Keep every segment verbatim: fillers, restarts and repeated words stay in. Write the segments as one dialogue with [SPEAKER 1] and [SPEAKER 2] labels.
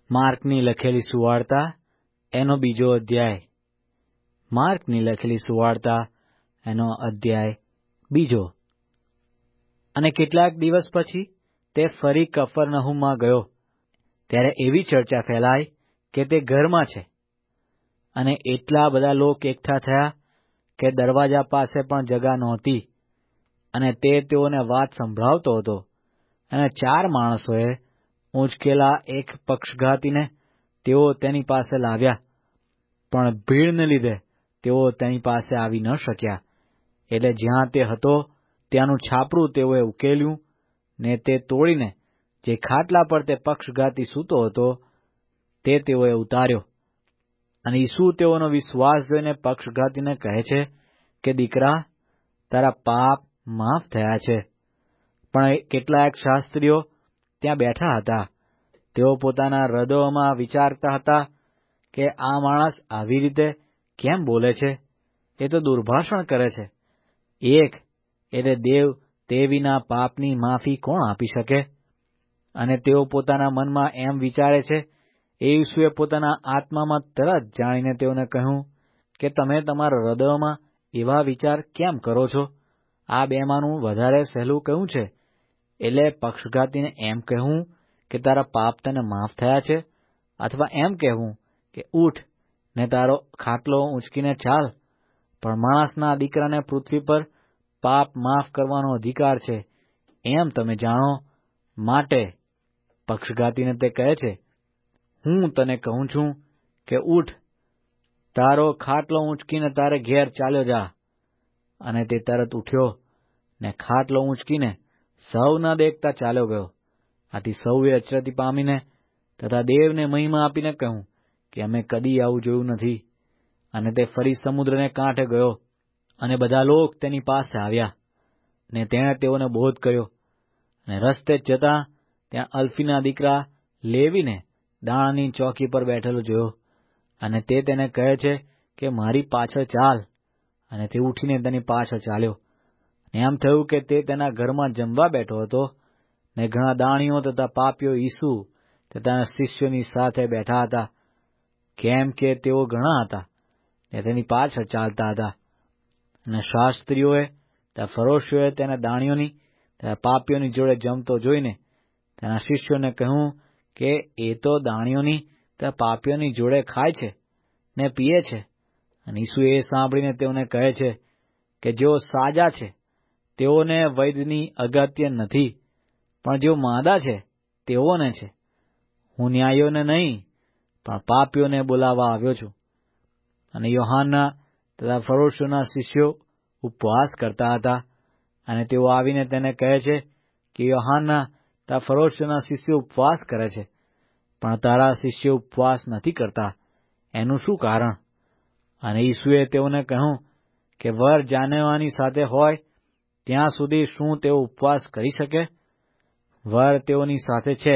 [SPEAKER 1] માર્કની લખેલી સુવાર્તા એનો બીજો અધ્યાય. માર્કની લખેલી સુવાર્તા એનો અધ્યાય બીજો. અને કેટલાક દિવસ પછી તે ફરી કફરનહૂમમાં ગયો. ત્યારે એવી ચર્ચા ફેલાઈ કે તે ઘરમાં છે. અને એટલા બધા લોક એકઠા થયા કે દરવાજા પાસે પણ જગા નહોતી. અને તે તેઓને વાત સંભળાવતો હતો. અને ચાર માણસોએ ઊંચકેલા એક પક્ષઘાતીને તેઓ તેની પાસે લાવ્યા, પણ ભીડને લીધે તેઓ તેની પાસે આવી ન શક્યા. એટલે જ્યાં તે હતો ત્યાંનું છાપરું તેઓએ ઉકેલ્યું ને તે તોડીને જે ખાટલા પર તે પક્ષઘાતી સૂતો હતો તે તેઓએ ઉતાર્યો. અને ઈસુ તેઓનો વિશ્વાસ જોઈને પક્ષઘાતીને કહે છે કે, દીકરા, તારા પાપ માફ થયા છે. પણ કેટલાક શાસ્ત્રીઓ ત્યાં બેઠા હતા. તેઓ પોતાના હૃદયોમાં વિચારતા હતા કે આ માણસ આવી રીતે કેમ બોલે છે? એ તો દુર્ભાષણ કરે છે. એક એટલે દેવ તે વિના પાપની માફી કોણ આપી શકે? અને તેઓ પોતાના મનમાં એમ વિચારે છે. એ ઈસુએ પોતાના આત્મામાં તરત જાણીને તેઓને કહ્યું કે તમે તમારા હૃદયોમાં એવા વિચાર કેમ કરો છો? આ બેમાંનું વધારે સહેલું કયું છે? એટલે પક્ષઘાતીને એમ કહેવું કે તારા પાપ તને માફ થયા છે, અથવા એમ કહેવું કે ઉઠ ને તારો ખાટલો ઊંચકીને ચાલ? પણ માણસના દીકરાને પૃથ્વી પર પાપ માફ કરવાનો અધિકાર છે, એમ તમે જાણો. માટે પક્ષઘાતીને તે કહે છે, હું તને કહું છું કે ઉઠ, તારો ખાટલો ઊંચકીને તારે ઘેર ચાલ્યો જા. અને તે તરત ઉઠ્યો ને ખાટલો ઊંચકીને સૌ ન દેખતા ચાલ્યો ગયો. આથી સૌએ અચરતી પામીને તથા દેવને મહિમા આપીને કહ્યું કે અમે કદી આવું જોયું નથી. અને તે ફરી સમુદ્રને કાંઠે ગયો. અને બધા લોક તેની પાસે આવ્યા ને તેણે તેઓને બોધ કર્યો. અને રસ્તે જ જતાં ત્યાં અલ્ફીના દીકરા લેવીને દાણાની ચોકી પર બેઠેલો જોયો. અને તે તેને કહે છે કે મારી પાછળ ચાલ. અને તે ઉઠીને તેની પાછળ ચાલ્યો. એમ થયું કે તે તેના ઘરમાં જમવા બેઠો હતો ને ઘણા દાણીઓ તથા પાપીઓ ઈસુ તથા તેના શિષ્યોની સાથે બેઠા હતા, કેમ કે તેઓ ઘણા હતા ને તેની પાછળ ચાલતા હતા. અને શાસ્ત્રીઓએ તથા ફરોશીઓએ તેના દાણીઓની તથા પાપીઓની જોડે જમતો જોઈને તેના શિષ્યોને કહ્યું કે એ તો દાણીઓની તથા પાપીઓની જોડે ખાય છે ને પીએ છે. અને ઈસુ એ સાંભળીને તેઓને કહે છે કે જેઓ સાજા છે તેઓને વૈદ્યની અગત્ય નથી, પણ જેઓ માંદા છે તેઓને છે. હું ન્યાયીઓને નહીં પણ પાપીઓને બોલાવવા આવ્યો છું. અને યોહાનના તથા ફરોશીઓના શિષ્યો ઉપવાસ કરતા હતા. અને તેઓ આવીને તેને કહે છે કે યોહાનના તથા ફરોશીઓના શિષ્યો ઉપવાસ કરે છે, પણ તારા શિષ્યો ઉપવાસ નથી કરતા. એનું શું કારણ? અને ઈસુએ તેઓને કહ્યું કે વર જાનેવાની સાથે હોય ત્યાં સુધી શું તેઓ ઉપવાસ કરી શકે? વર તેઓની સાથે છે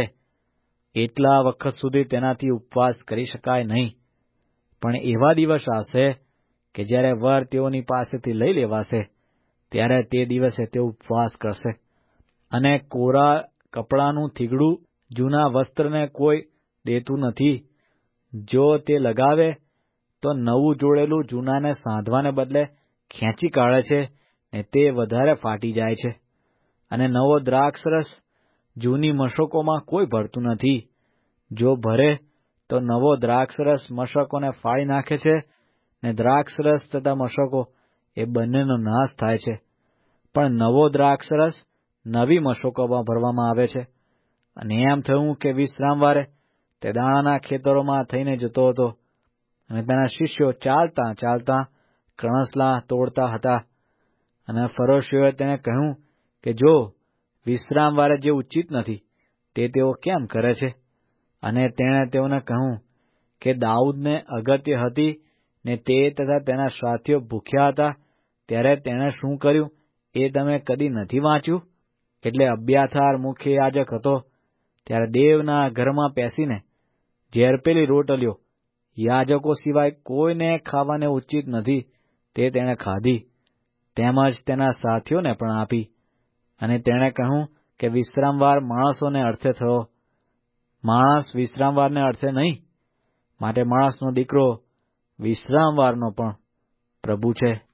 [SPEAKER 1] એટલા વખત સુધી તેનાથી ઉપવાસ કરી શકાય નહીં. પણ એવા દિવસ આવશે કે જ્યારે વર તેઓની પાસેથી લઈ લેવાશે, ત્યારે તે દિવસે તેઓ ઉપવાસ કરશે. અને કોરા કપડાનું થીગડું જૂના વસ્ત્રને કોઈ દેતું નથી. જો તે લગાવે તો નવું જોડેલું જૂનાને સાંધવાને બદલે ખેંચી કાઢે છે ને તે વધારે ફાટી જાય છે. અને નવો દ્રાક્ષરસ જૂની મશકોમાં કોઈ ભરતું નથી. જો ભરે તો નવો દ્રાક્ષરસ મશકોને ફાડી નાખે છે ને દ્રાક્ષરસ તથા મશકો એ બંનેનો નાશ થાય છે. પણ નવો દ્રાક્ષરસ નવી મશકોમાં ભરવામાં આવે છે. અને એમ થયું કે વિશ્રામવારે તે દાણાના ખેતરોમાં થઈને જતો હતો. અને તેના શિષ્યો ચાલતા ચાલતા કણસલા તોડતા હતા. અને ફરોશીઓએ તેને કહ્યું કે જો વિશ્રામવારે જે ઉચિત નથી તે તેઓ કેમ કરે છે? અને તેણે તેઓને કહ્યું કે દાઉદને અગત્ય હતી ને તે તથા તેના સાથીઓ ભૂખ્યા હતા ત્યારે તેણે શું કર્યું એ તમે કદી નથી વાંચ્યું? એટલે અબ્યાથાર મુખ્ય યાજક હતો ત્યારે દેવના ઘરમાં પેસીને ઝેરપેલી રોટલીઓ યાજકો સિવાય કોઈને ખાવાને ઉચિત નથી તે તેણે ખાધી, તેમજ તેના સાથીઓને પણ આપી. અને તેણે કહ્યું કે વિશ્રામવાર માણસોને અર્થે થયો, માણસ વિશ્રામવારને અર્થે નહીં, માટે માણસનો દીકરો વિશ્રામવારનો પણ પ્રભુ છે.